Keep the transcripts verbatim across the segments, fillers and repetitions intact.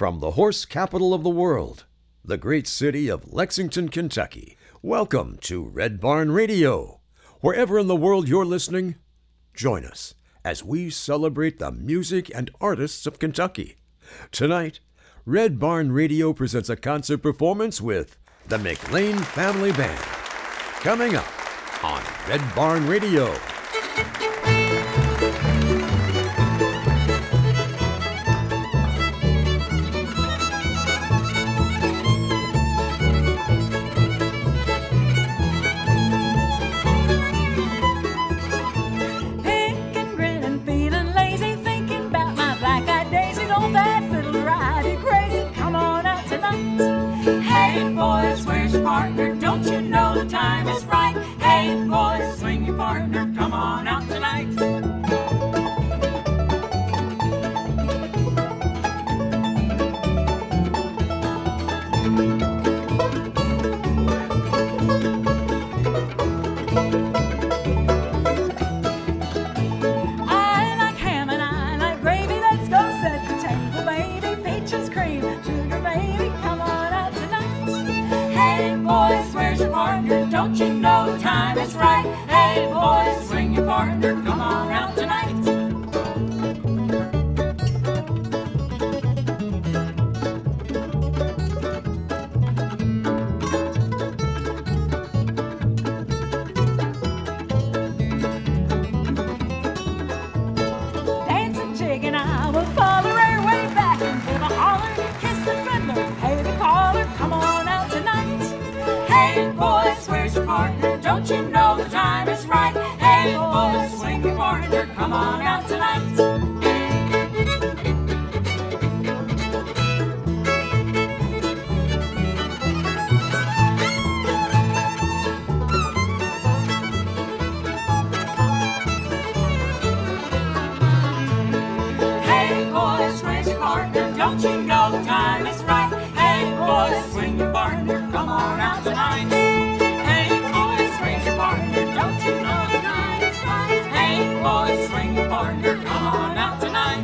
From the horse capital of the world, the great city of Lexington, Kentucky, welcome to Red Barn Radio. Wherever in the world you're listening, join us as we celebrate the music and artists of Kentucky. Tonight, Red Barn Radio presents a concert performance with the McLean Family Band. Coming up on Red Barn Radio. Partner, don't you know the time is right? Hey boys, swing your partner, come on out tonight. I like ham and I like gravy, let's go set the table, baby. Peaches, cream, sugar, baby, come on out tonight. Hey boys, where's your partner? Don't you know the time is right? Hey boys, swing your partner, come on out tonight. Dancing chicken, I will follow her way back and give a holler, kiss the fiddler, pay the caller, come on out tonight. Hey boys, where's your partner? Don't you know the time is right? Hey boys, swing your partner, come on out tonight. Hey boys, where's your partner? Don't you know the time is right? Hey boys, swing your partner, come on out tonight. Hey boys, raise your partner, don't you know the time is right? Hey boys, swing your partner, come on out tonight.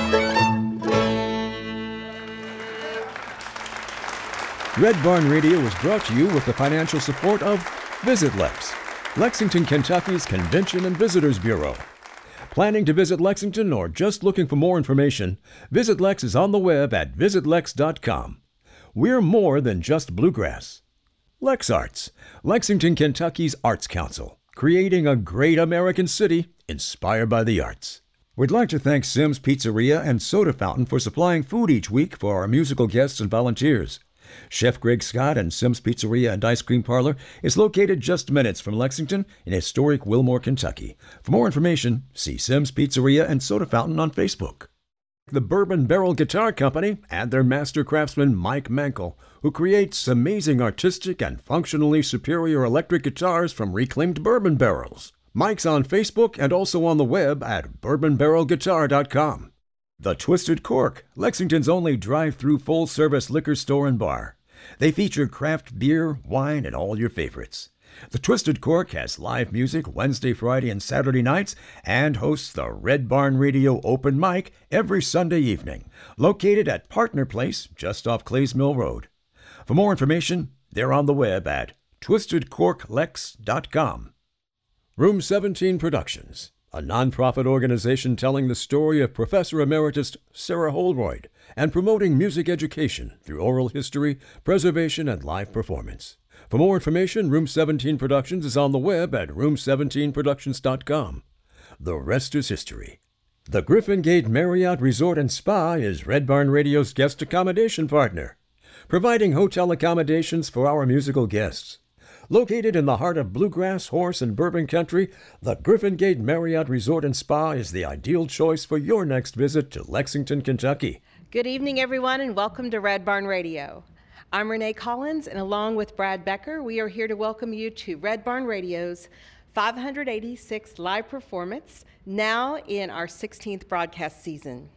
Red Barn Radio is brought to you with the financial support of Visit Lex, Lexington, Kentucky's Convention and Visitors Bureau. Planning to visit Lexington or just looking for more information, Visit Lex is on the web at visit lex dot com. We're more than just bluegrass. Lex Arts, Lexington, Kentucky's Arts Council, creating a great American city inspired by the arts. We'd like to thank Sim's Pizzeria and Soda Fountain for supplying food each week for our musical guests and volunteers. Chef Greg Scott and Sim's Pizzeria and Ice Cream Parlor is located just minutes from Lexington in historic Wilmore, Kentucky. For more information, see Sim's Pizzeria and Soda Fountain on Facebook. The Bourbon Barrel Guitar Company and their master craftsman Mike Mankel, who creates amazing artistic and functionally superior electric guitars from reclaimed bourbon barrels. Mike's on Facebook and also on the web at bourbon barrel guitar dot com. The Twisted Cork, Lexington's only drive-through full-service liquor store and bar. They feature craft beer, wine, and all your favorites. The Twisted Cork has live music Wednesday, Friday, and Saturday nights and hosts the Red Barn Radio Open Mic every Sunday evening, located at Partner Place just off Clays Mill Road. For more information, they're on the web at twisted cork lex dot com. Room seventeen Productions, a nonprofit organization telling the story of Professor Emeritus Sarah Holroyd and promoting music education through oral history, preservation, and live performance. For more information, Room seventeen Productions is on the web at room seventeen productions dot com. The rest is history. The Griffin Gate Marriott Resort and Spa is Red Barn Radio's guest accommodation partner, providing hotel accommodations for our musical guests. Located in the heart of bluegrass, horse, and bourbon country, the Griffin Gate Marriott Resort and Spa is the ideal choice for your next visit to Lexington, Kentucky. Good evening, everyone, and welcome to Red Barn Radio. I'm Renee Collins, and along with Brad Becker, we are here to welcome you to Red Barn Radio's five hundred eighty-sixth live performance, now in our sixteenth broadcast season.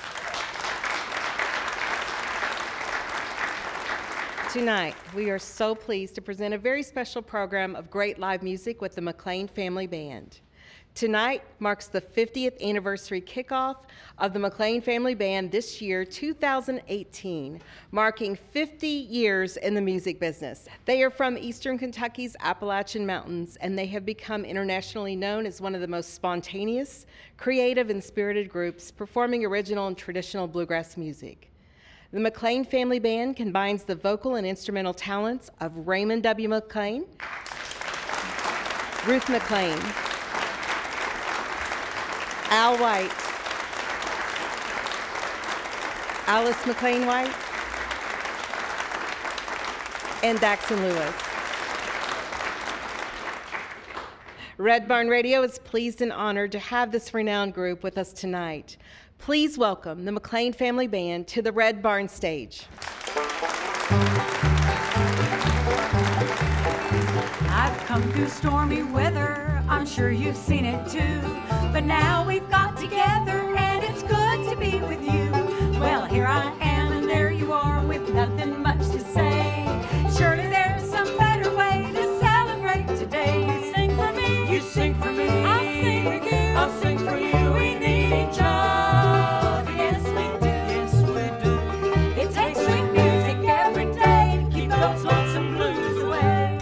Tonight, we are so pleased to present a very special program of great live music with the McLean Family Band. Tonight marks the fiftieth anniversary kickoff of the McLean Family Band this year, two thousand eighteen, marking fifty years in the music business. They are from Eastern Kentucky's Appalachian Mountains, and they have become internationally known as one of the most spontaneous, creative, and spirited groups performing original and traditional bluegrass music. The McLean Family Band combines the vocal and instrumental talents of Raymond W. McLean, Ruth McLean, Al White, Alice McLean White, and Daxon Lewis. Red Barn Radio is pleased and honored to have this renowned group with us tonight. Please welcome the McLean Family Band to the Red Barn stage. I've come through stormy weather, I'm sure you've seen it too. But now we've got together and it's good to be with you. Well, here I am and there you are with nothing much to say. Surely there's some better way to celebrate today. You sing for me, you sing for me, I'll sing for you, I'll sing for you. We need each other, yes we do, yes we do. It takes sweet music every day to keep those lonesome blues away.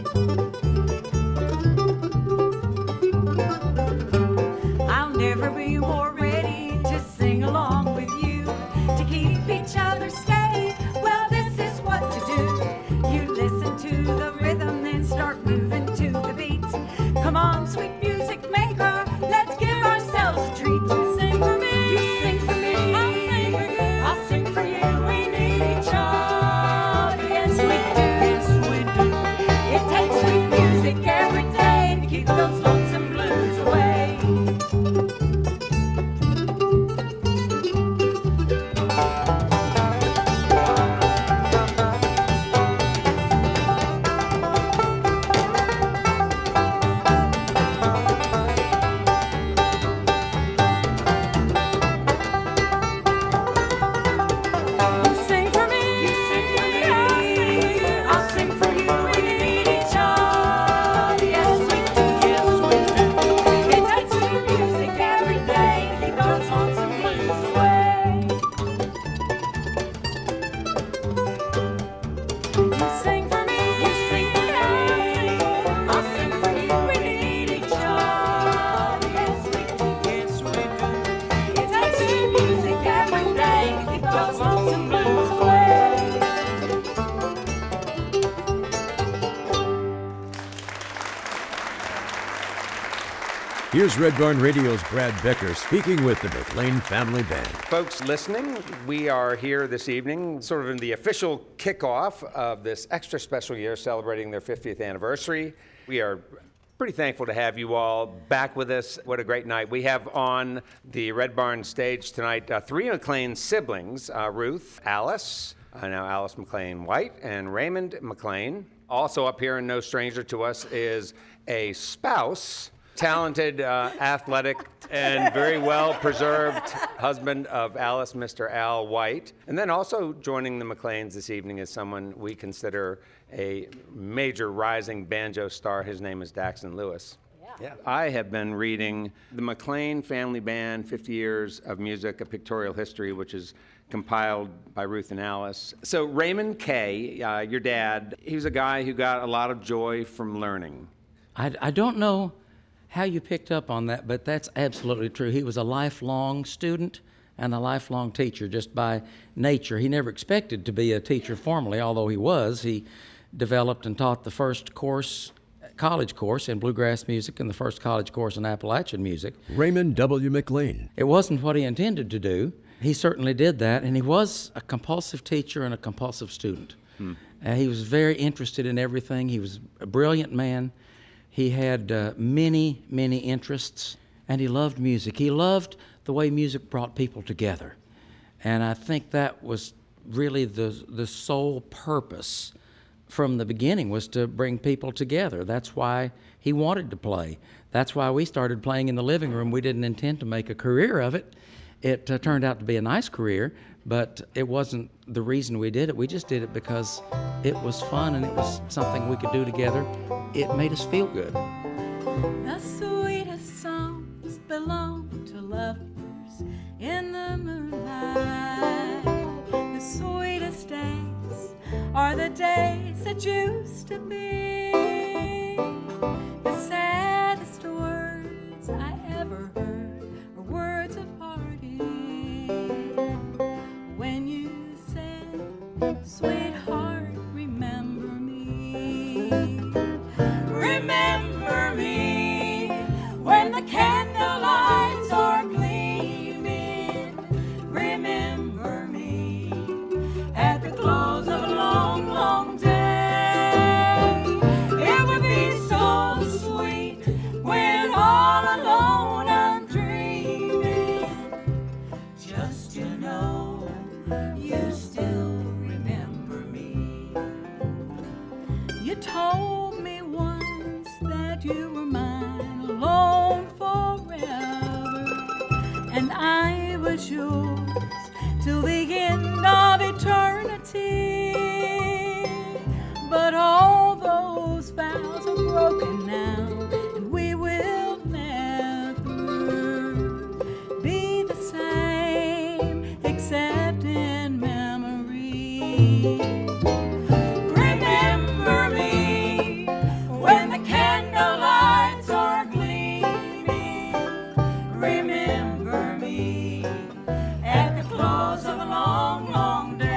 I'll never be more ready to sing along with you, to keep each other steady. Well, this is what to do. You listen to the rhythm, then start moving to the beats. Come on, sweet music maker, let's give ourselves a treat. You sing for me, you sing for me, I'll sing for you, I'll sing for you. We need each other, yes we do, yes we do. It takes sweet music every day to keep those lonesome blues away. Here's Red Barn Radio's Brad Becker speaking with the McLean Family Band. Folks listening, we are here this evening, sort of in the official kickoff of this extra special year celebrating their fiftieth anniversary. We are pretty thankful to have you all back with us. What a great night. We have on the Red Barn stage tonight uh, three McLean siblings, uh, Ruth, Alice, uh, now Alice McLean White, and Raymond McLean. Also up here, and no stranger to us, is a spouse, talented, uh, athletic, and very well-preserved husband of Alice, Mister Al White. And then also joining the McLeans this evening is someone we consider a major rising banjo star. His name is Daxon Lewis. Yeah. Yeah. I have been reading The McLean Family Band, fifty years of Music, A Pictorial History, which is compiled by Ruth and Alice. So Raymond K., uh, your dad, he was a guy who got a lot of joy from learning. I, I don't know how you picked up on that, but that's absolutely true. He was a lifelong student and a lifelong teacher just by nature. He never expected to be a teacher formally, although he was. He developed and taught the first course, college course in bluegrass music and the first college course in Appalachian music. Raymond W. McLean. It wasn't what he intended to do. He certainly did that, and he was a compulsive teacher and a compulsive student. Hmm. Uh, he was very interested in everything. He was a brilliant man. He had uh, many, many interests, and he loved music. He loved the way music brought people together. And I think that was really the, the sole purpose from the beginning, was to bring people together. That's why he wanted to play. That's why we started playing in the living room. We didn't intend to make a career of it. It uh, turned out to be a nice career, but it wasn't the reason we did it. We just did it because it was fun and it was something we could do together. It made us feel good. The sweetest song are the days that used to be. The saddest words I ever heard are words of parting. When you said, sweetheart, remember me. Remember me when the candle lights are gleaming. Remember me at the close of a long, long day. It would be so sweet when all alone I'm dreaming, just to know you still remember me. You told me once that you were mine alone forever, and I was yours till the end of eternity. But all those vows are broken now, and we will never be the same except in memory. Remember me when the candle lights are gleaming. Remember me at the close of a long, long day.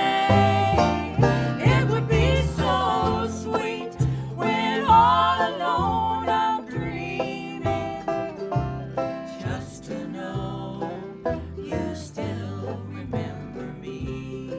It would be so sweet when all alone I'm dreaming, just to know you still remember me.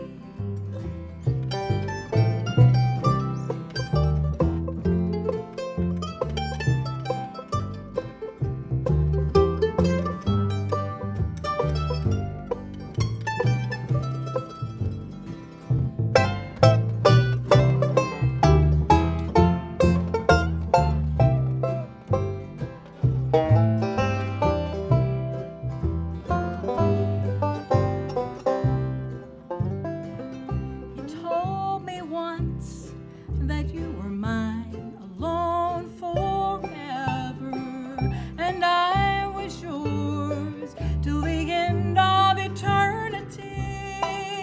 You told me once that you were mine alone forever, and I was yours till the end of eternity.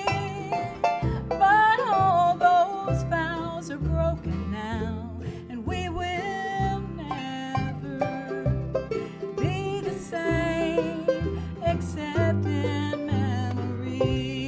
But all those vows are broken now, and we will never be the same except in memory.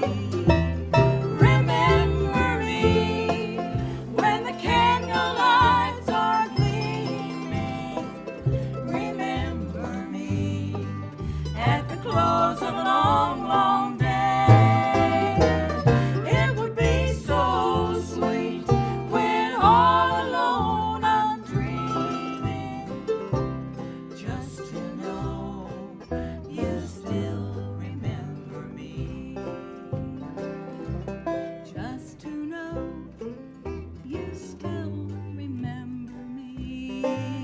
Remember me when the candle lights are gleaming. Remember me at the close of a long, long day. It would be so sweet when all alone I'm dreaming, just to know you still remember me. Just to know you still remember me.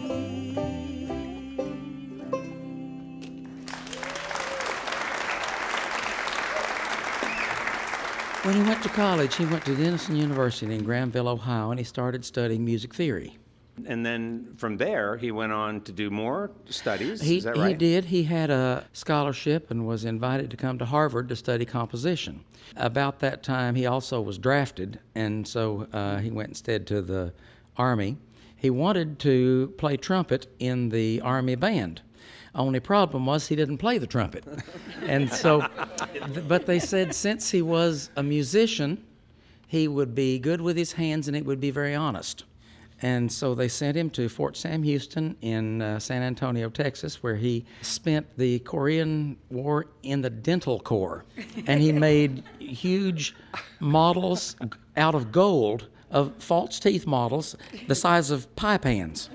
When he went to college, he went to Denison University in Granville, Ohio, and he started studying music theory. And then from there, he went on to do more studies. He, Is that he right? did. He had a scholarship and was invited to come to Harvard to study composition. About that time, he also was drafted, and so uh, he went instead to the Army. He wanted to play trumpet in the Army band. Only problem was he didn't play the trumpet. And so, but they said since he was a musician, he would be good with his hands and it would be very honest. And so they sent him to Fort Sam Houston in uh, San Antonio, Texas, where he spent the Korean War in the dental corps. And he made huge models out of gold of false teeth models the size of pie pans.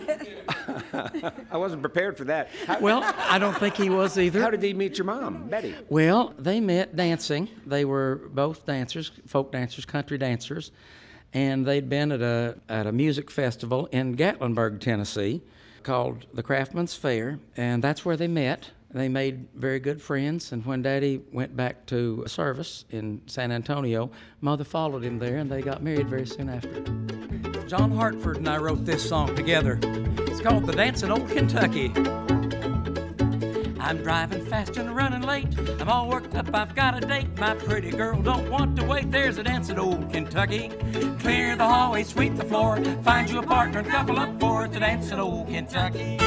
I wasn't prepared for that. How, Well, I don't think he was either. how did he meet your mom, Betty? Well, they met dancing. They were both dancers, folk dancers, country dancers, and they'd been at a at a music festival in Gatlinburg, Tennessee, called the Craftsman's Fair, and that's where they met. They made very good friends, and when Daddy went back to service in San Antonio, Mother followed him there, and they got married very soon after. John Hartford and I wrote this song together. It's called The Dancing Old Kentucky. I'm driving fast and running late. I'm all worked up, I've got a date. My pretty girl don't want to wait. There's a dance at Old Kentucky. Clear the hallway, sweep the floor. Find you a partner and couple up for it to dance at Old Kentucky.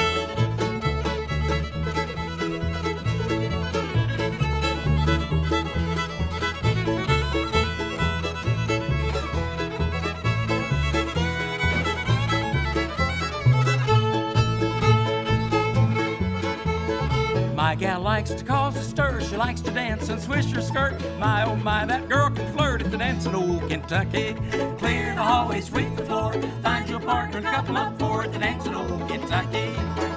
My gal likes to cause a stir. She likes to dance and swish her skirt. My, oh my, that girl can flirt at the dance in Old Kentucky. Clear the hallway, sweep the floor. Find you a partner and couple up for it to dance in Old Kentucky.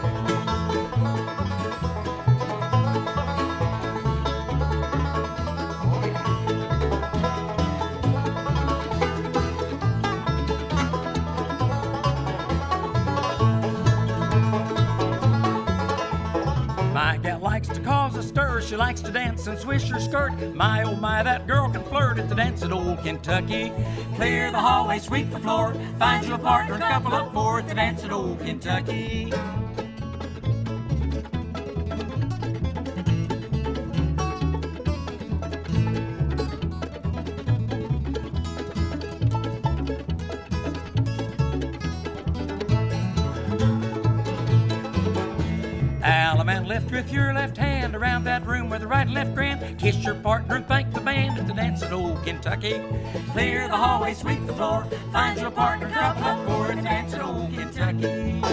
My gal likes to cause a stir. She likes to dance and swish her skirt. My, oh my, that girl can flirt at the dance at Old Kentucky. Clear the hallway, sweep the floor. Find you a partner and couple up for it to dance at Old Kentucky. Allemande, lift with your left hand around that room with the right and left grand. Kiss your partner and thank the band at the dance at Old Kentucky. Clear the hallway, sweep the floor. Find your partner, couple up for it to dance at Old Kentucky.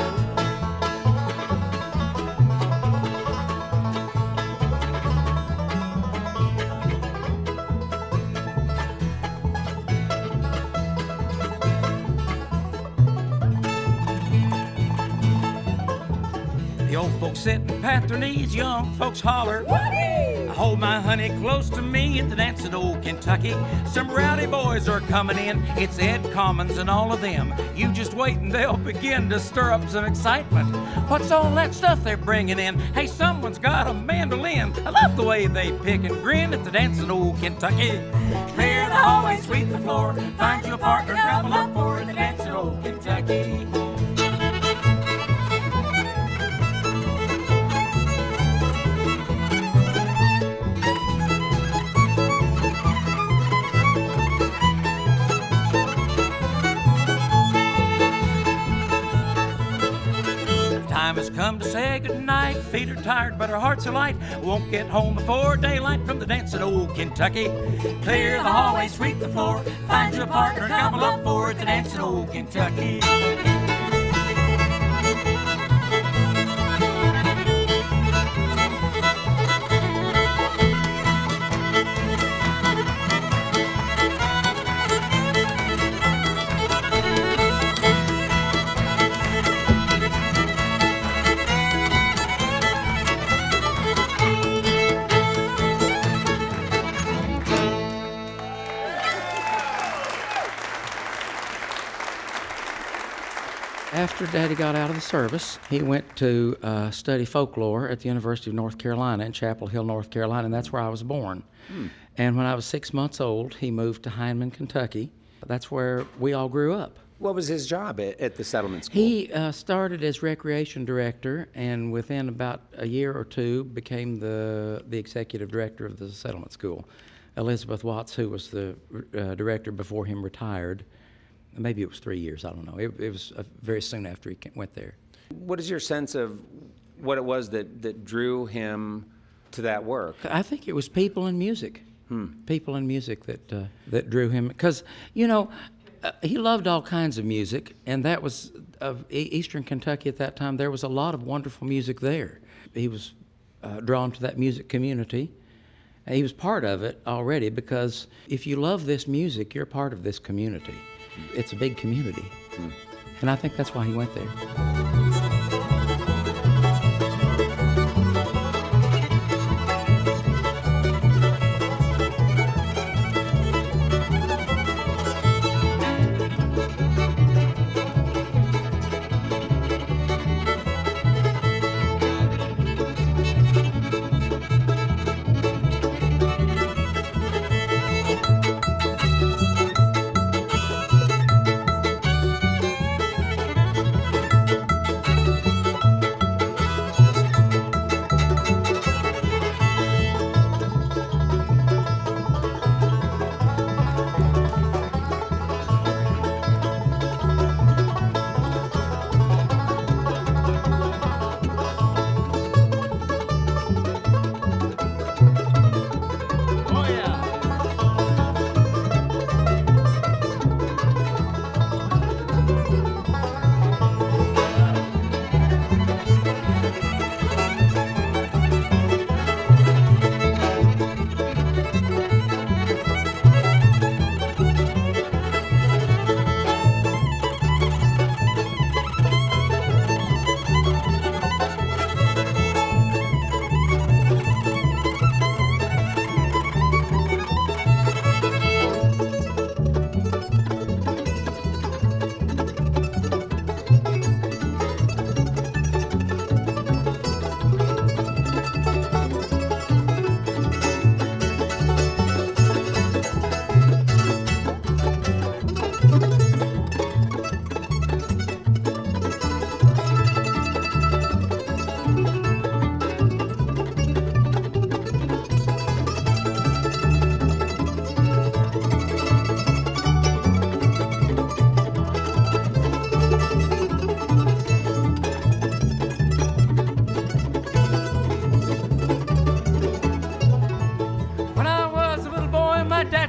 Old folks sit and pat their knees, young folks holler, "Whoopee!" I hold my honey close to me at the dance at Old Kentucky. Some rowdy boys are coming in, it's Ed Commons and all of them. You just wait and they'll begin to stir up some excitement. What's all that stuff they're bringing in? Hey, someone's got a mandolin. I love the way they pick and grin at the dance at Old Kentucky. Clear the hallway, sweep the floor. Find you a partner, couple up for the dance at Old Kentucky. Time has come to say goodnight. Feet are tired, but our hearts are light. Won't get home before daylight from the dance at Old Kentucky. Clear the hallway, sweep the floor. Find your partner and couple up for it to dance at Old Kentucky. After Daddy got out of the service, he went to uh, study folklore at the University of North Carolina in Chapel Hill, North Carolina, and that's where I was born. Hmm. And when I was six months old, he moved to Heinemann, Kentucky. That's where we all grew up. What was his job at, at the settlement school? He uh, started as recreation director, and within about a year or two became the, the executive director of the settlement school. Elizabeth Watts, who was the uh, director before him, retired. Maybe it was three years, I don't know. It, it was uh, very soon after he went there. What is your sense of what it was that, that drew him to that work? I think it was people and music. Hmm. People and music that, uh, that drew him. Because, you know, uh, he loved all kinds of music, and that was, of e- Eastern Kentucky at that time, there was a lot of wonderful music there. He was uh, drawn to that music community. And he was part of it already, because if you love this music, you're part of this community. It's a big community. Hmm. And I think that's why he went there.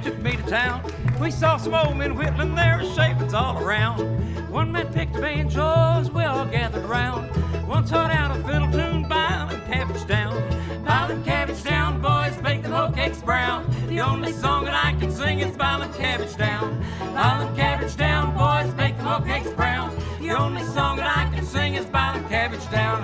took me to town. We saw some old men whittling their shavings all around. One man picked a banjo as we all gathered round. One taught out a fiddle tune, Biling Cabbage Down. Biling Cabbage Down, boys, bake them hoe cakes brown. The only song that I can sing is Biling Cabbage Down. Biling Cabbage Down, boys, bake them hoe cakes brown. The only song that I can sing is Biling Cabbage Down.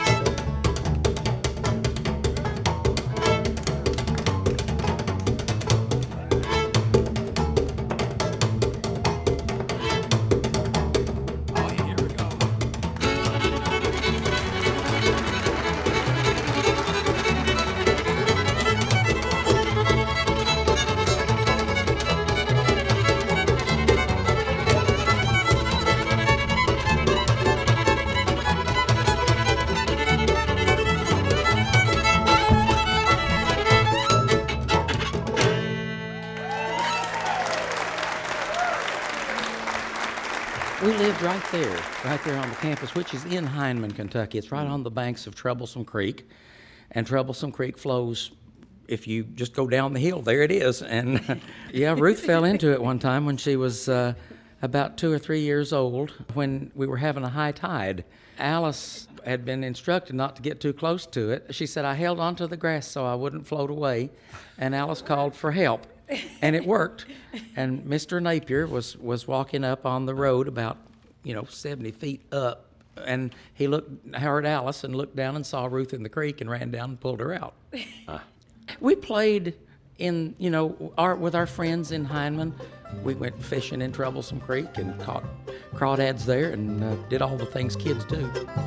We lived right there, right there on the campus, which is in Hindman, Kentucky. It's right on the banks of Troublesome Creek, and Troublesome Creek flows, if you just go down the hill, there it is. And yeah, Ruth fell into it one time when she was uh, about two or three years old, when we were having a high tide. Alice had been instructed not to get too close to it. She said, I held onto the grass so I wouldn't float away, and Alice called for help. And it worked. And Mister Napier was, was walking up on the road about, you know, seventy feet up. And he looked, heard Alice and looked down and saw Ruth in the creek and ran down and pulled her out. Uh. We played in, you know, our, with our friends in Hindman. We went fishing in Troublesome Creek and caught crawdads there and uh, did all the things kids do.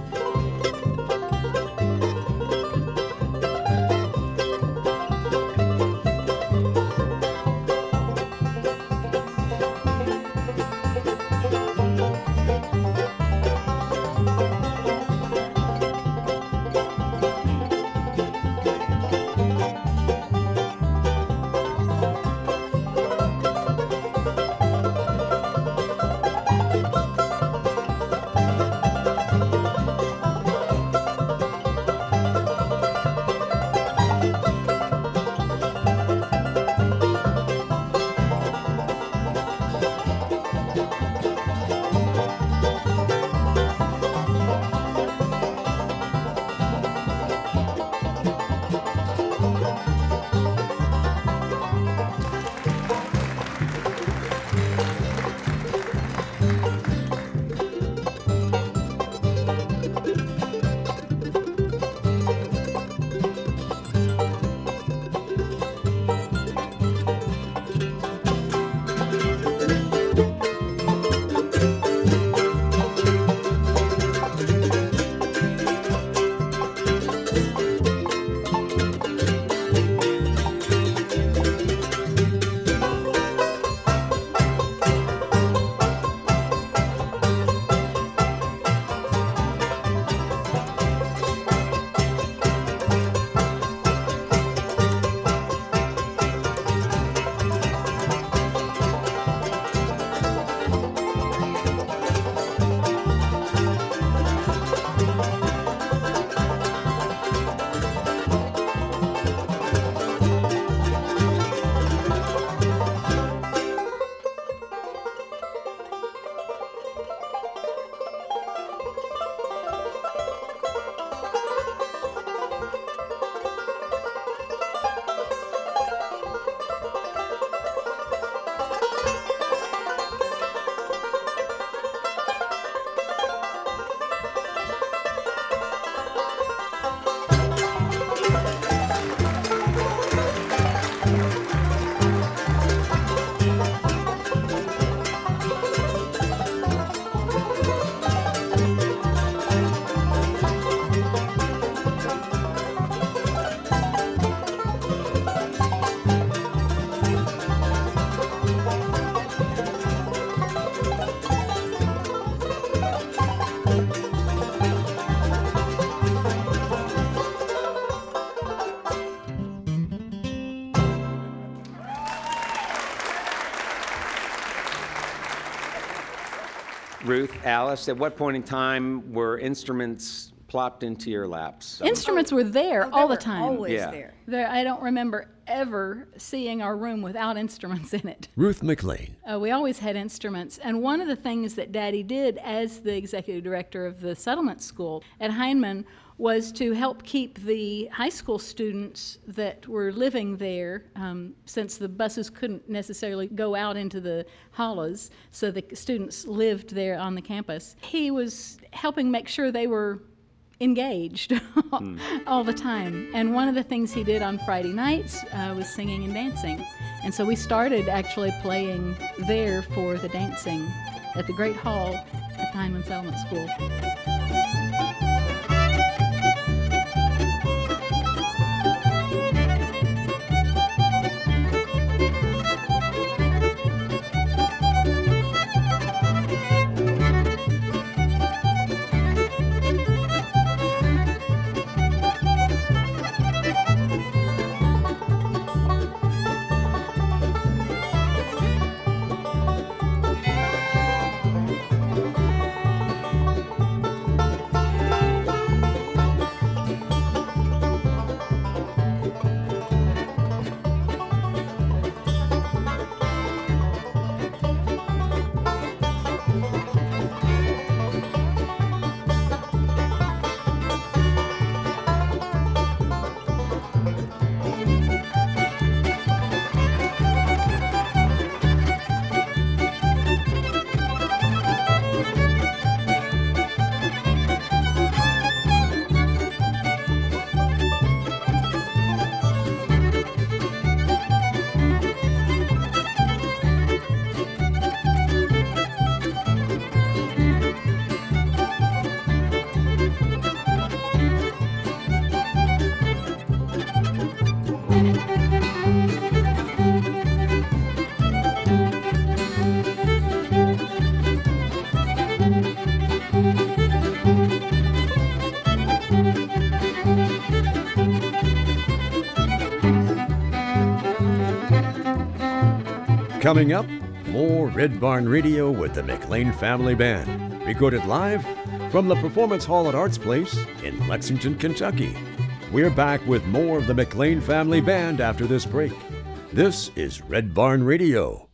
Ruth, Alice, at what point in time were instruments plopped into your laps? Instruments were there Oh, they all the were time. always Yeah. there. There, I don't remember ever seeing our room without instruments in it. Ruth McLean. Uh, we always had instruments, and one of the things that Daddy did as the executive director of the settlement school at Heinemann was to help keep the high school students that were living there, um, since the buses couldn't necessarily go out into the hollows, so the students lived there on the campus. He was helping make sure they were engaged mm. all the time. And one of the things he did on Friday nights uh, was singing and dancing. And so we started actually playing there for the dancing at the Great Hall at Heinemann Settlement School. Coming up, more Red Barn Radio with the McLean Family Band, recorded live from the Performance Hall at Arts Place in Lexington, Kentucky. We're back with more of the McLean Family Band after this break. This is Red Barn Radio.